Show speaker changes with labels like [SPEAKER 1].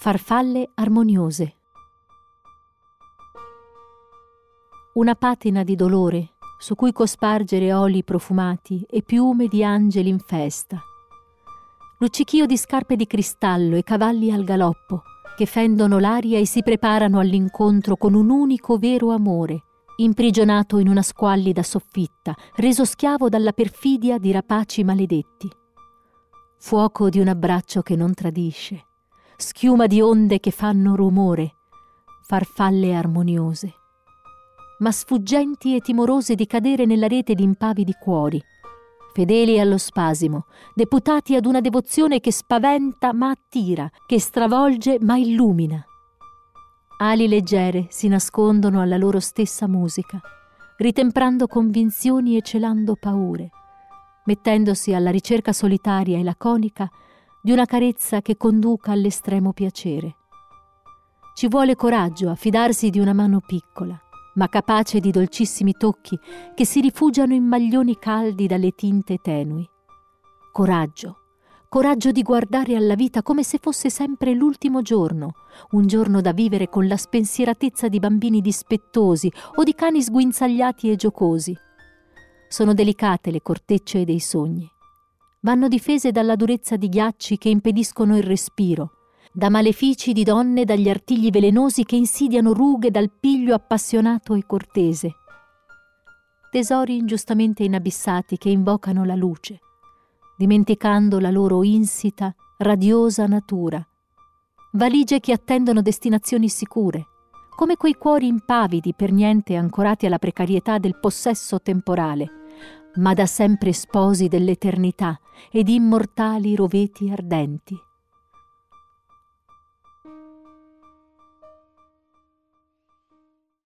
[SPEAKER 1] Farfalle armoniose. Una patina di dolore su cui cospargere oli profumati e piume di angeli in festa. Luccichio di scarpe di cristallo e cavalli al galoppo che fendono l'aria e si preparano all'incontro con un unico vero amore, imprigionato in una squallida soffitta, reso schiavo dalla perfidia di rapaci maledetti. Fuoco di un abbraccio che non tradisce, schiuma di onde che fanno rumore, farfalle armoniose, ma sfuggenti e timorose di cadere nella rete di impavidi cuori, fedeli allo spasimo, deputati ad una devozione che spaventa ma attira, che stravolge ma illumina. Ali leggere si nascondono alla loro stessa musica, ritemprando convinzioni e celando paure, mettendosi alla ricerca solitaria e laconica di una carezza che conduca all'estremo piacere. Ci vuole coraggio a fidarsi di una mano piccola, ma capace di dolcissimi tocchi che si rifugiano in maglioni caldi dalle tinte tenui. Coraggio di guardare alla vita come se fosse sempre l'ultimo giorno, un giorno da vivere con la spensieratezza di bambini dispettosi o di cani sguinzagliati e giocosi. Sono delicate le cortecce dei sogni. Vanno difese dalla durezza di ghiacci che impediscono il respiro, da malefici di donne, dagli artigli velenosi che insidiano rughe dal piglio appassionato e cortese. Tesori ingiustamente inabissati che invocano la luce, dimenticando la loro insita, radiosa natura. Valigie che attendono destinazioni sicure, come quei cuori impavidi per niente ancorati alla precarietà del possesso temporale, ma da sempre sposi dell'eternità ed immortali roveti ardenti.